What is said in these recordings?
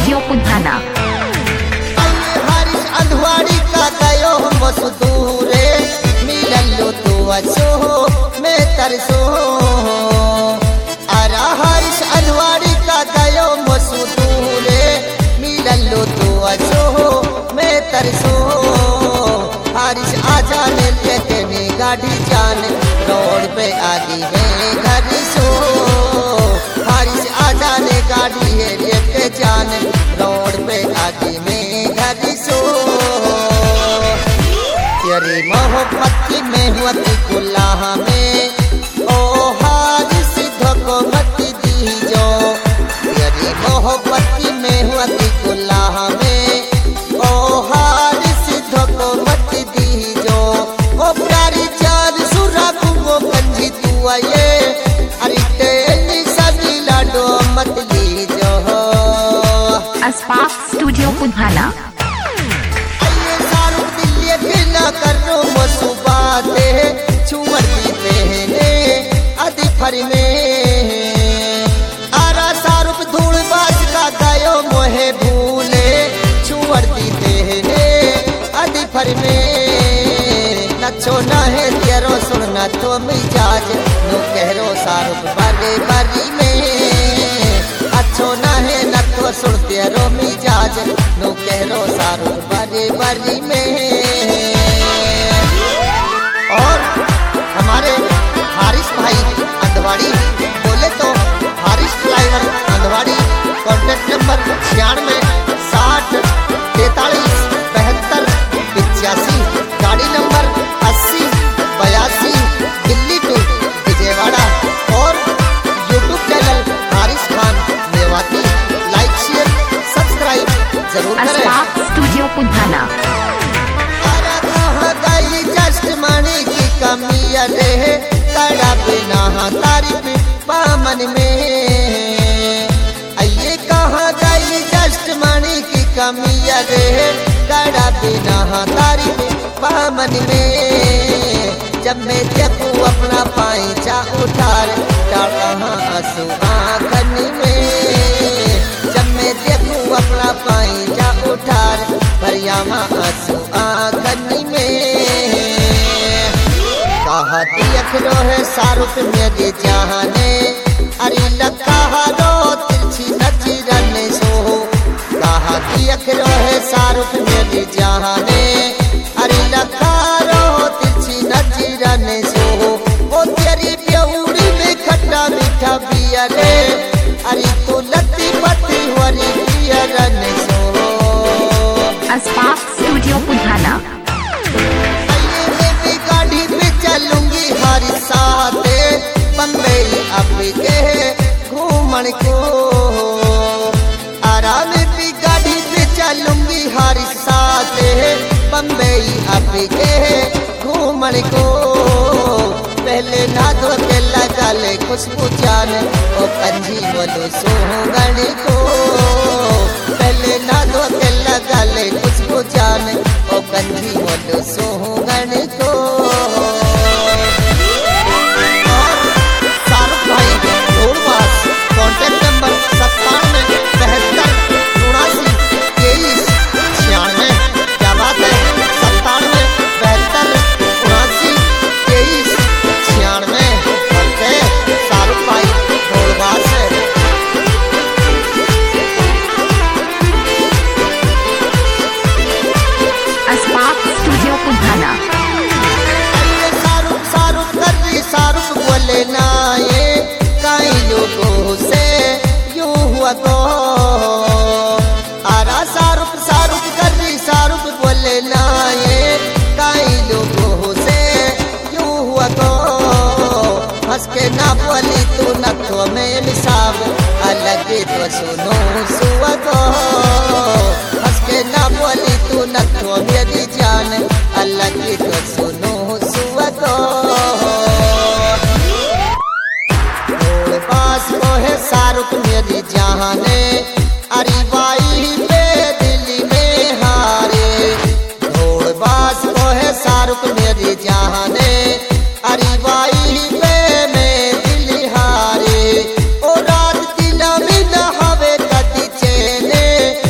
Studio पुधाना। Haris अधवाड़ी का गयो मसदूरे मिललो तो असो मैं तरसो। अरा हारिस अधवाड़ी का गयो मसदूरे मिललो तो असो मैं तरसो। हारिस आजा ने लेके ने गाड़ी जान रोड पे आगी है घर सो। हारिस आजा ने गाड़ी है लेके जान रोड पे आगी में घर सो। तेरी मोहब्बत की मेहनत गुलाह में ओ हारिस धोखो मत दीजो। तेरी मोहब्बत की मेहनत गुलाह में ओ हारिस धोखो मत दीजो। ओ प्यारी जान सुरा को कंजी तू आए अरे तेरी सभी लाडो मत लीजो। अस्पाक स्टूडियो पुधाना। करो मसुबाते छुमती पहने अति फर में। आरा सारुप धूल बास का गायो मोहे भूले छुअती पहने अति फर में। नचो न है तेरो सुनना तो मिजाज नो कहरो सारुप बारे बारी में। अच्छो न है न तो सुन तेरो मिजाज नो कहरो सारुप बारे बारी में। और हमारे हारिस भाई अंधवाड़ी बोले तो Haris driver Andhwadi contact number 96 60 43 72 85 गाड़ी नंबर 80 82 दिल्ली टू विजयवाड़ा। और YouTube channel Haris Khan Mewati like share subscribe जरूर करें। अस्पाक स्टूडियो पुधाना। मणि की कमी रे कड़ा बिना तारीफ पामन में। ये कहाँ गई जस्ट मणि की कमी रे कड़ा बिना तारीफ पामन में। जब मैं देखूं अपना पाइचा उठार कहाँ आंसू आँखन में। जब मैं देखूं अपना पाइचा उठार भरियामा आंसू आँखन में। कहती अखरो है शाहरुख मेरे जहाने अरे लखा रो तिरछी नजरन सो। कहती अखरो है शाहरुख मेरे जहाने अरे लखा रो तिरछी नजरन सो। ओ तेरी प्यौड़ी में खट्टा मीठा पिया रे अरे तू लती पती हरी पियरन सो। अस्पाक स्टूडियो पुधाना। चलूंगी हरी साथे बम्बई अब के घूमन को। आराम की गाड़ी पे चलूंगी हरी साथे बम्बई अब के घूमन को। पहले ना दो के लगा ले खुशबू जान ओ कंजी बोलो सोहगन को। पहले ना दो के लगा ले खुशबू जान ओ कंजी बोलो सोहगन को। Contact number 97 72 79 23 96। क्या बात है 97 72 79 23 96 शाहरुख भाई ढोलबाज है। अस्पाक स्टूडियो पुधाना। शाहरुख कर दी शाहरुख बोले ना ये कई लोगों से यूं हुआ तो। आरा शाहरुख कर रही शाहरुख बोले ना ये कई लोगों से यूं हुआ तो। हंस के ना बोली तू नथो में मिसाब अलग तो सुनो सुआ तो। हंस के ना बोली तू नथो मेरी जान अलग तो सुनो सुआ तो। है शाहरुख मेरी जहाने अरे बाई पे दिल्ली में हारे। घोड़ बास को है शाहरुख मेरी जहाने अरे बाई पे मैं दिल्ली हारे। ओ रात दिला में न हवे कदी चेने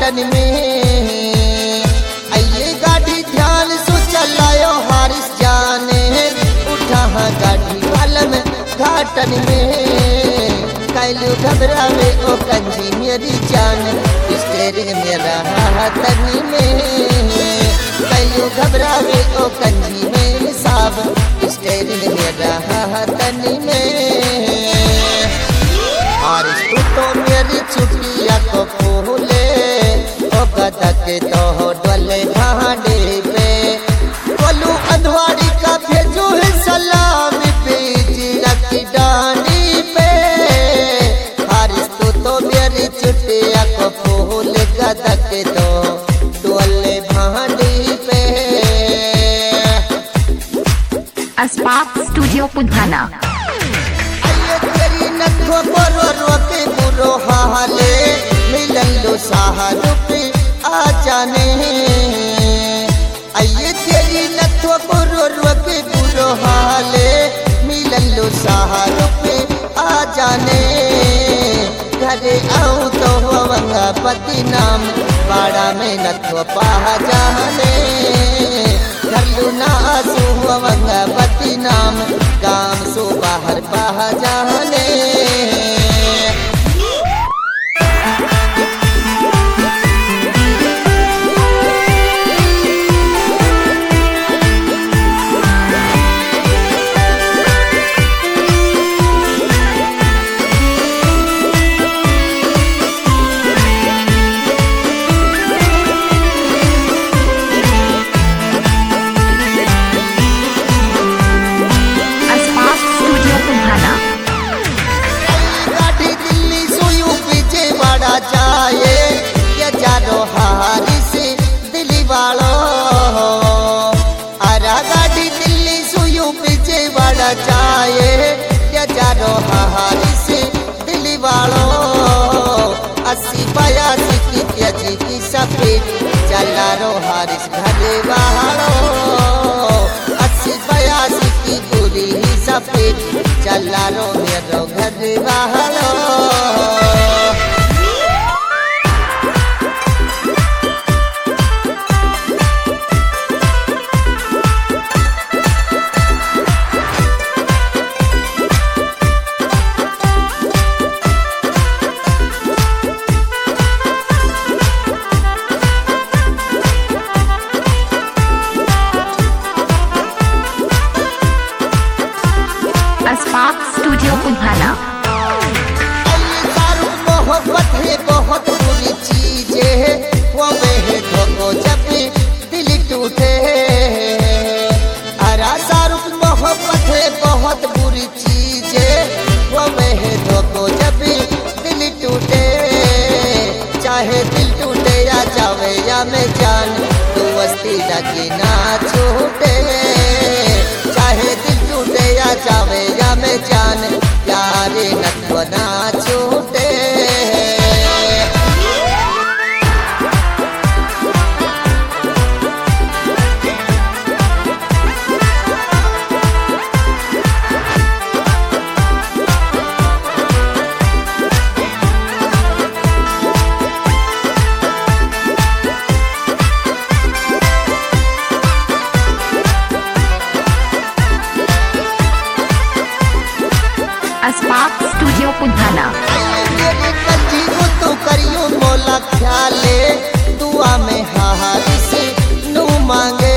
घाटन में। आइए गाड़ी ध्यान से चलायो हारिस जाने, उठा गाड़ी कलम घाटन में। कैलू घबरावे ओ कंजी मेरी जान, स्टेरिंग मेरा हाथनी में। कैलू घबरावे ओ कंजी में साब, स्टेरिंग मेरा हाथनी में। हारिस तू तो मेरी छुट्टिया को फूले, ओ गदा के तो डोले भांडे पे। बोलू अधवाड़ी का भेजू है सलाम बीज रखी डांडी पे। हारिस तू तो मेरी छुट्टिया को फूल गदा के तो डोले भांडी पे। अस्पाक स्टूडियो पुधाना। नथो बरो रोके बुरो हाले, मिलन लो सहारुप आ जाने। आइए तेरी नथो बरो रोके बुरो हाले, मिलन लो सहारुप आ जाने। घरे आऊं तो होवंगा पति नाम, बाड़ा में नथो पा जाने। घर लूना आसू होवंगा पति नाम, गाम सो बाहर पा जाने। जाए ये जानो हारिस दिल्ली वालों, अरा गाड़ी दिल्ली सुयू पीछे बड़ा जाए ये जानो हारिस दिल्ली वालों। 80-82 की त्याजी की सफेद चला रो हारिस घरे वालों। 80-82 की पूरी ही सफेद चला रो मेरो घरे वालों। अस्पाक स्टूडियो पुधाना। मोहब्बत है बहुत बुरी चीज है, वो में धोखो जब दिल टूटे। अरा शाहरुख मोहब्बत है बहुत बुरी चीज है, वो में धोखो जब दिल टूटे। चाहे दिल टूटे या जावे या मैं जान, तू वस्ती लगी ना छूटे। चाहे दिल टूटे या जावे या मैं जान, प्यारे नथो ना छूटे। अस्पाक स्टूडियो पुधाना। मेरी कंजी को तू करियो मोला ख्याले, दुआ में हारिस नू मांगे।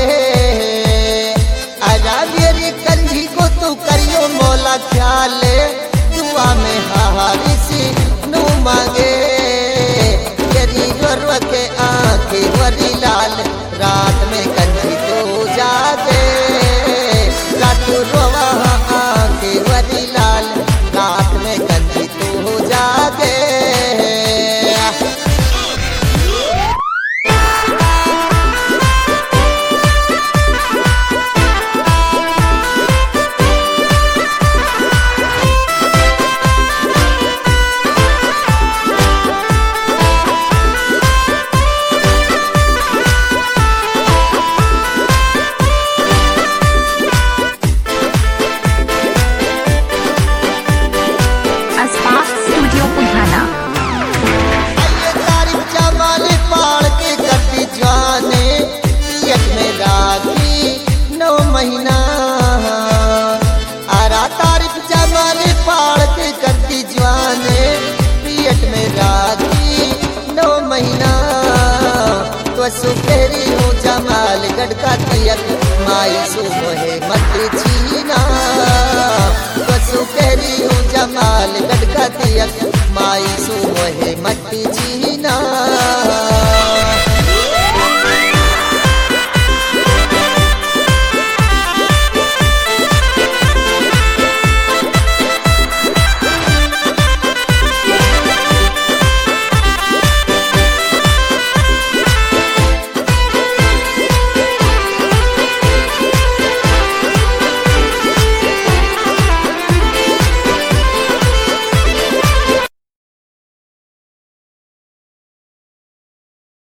आजा मेरी कंजी को तू करियो मोला ख्याले, दुआ में हारिस नू मांगे। तेरी गोरवा के आंखें वरी लाल, रात में कंजी तू जागे। रात रोवा आंखें वरी लाल, रात में कंजी तू जागे। कसु केरी हूँ जमाल गढ़का तियक माई सुबह मत छीना कसु केरी हूँ जमाल गढ़का तियक माई सुबह मत छीना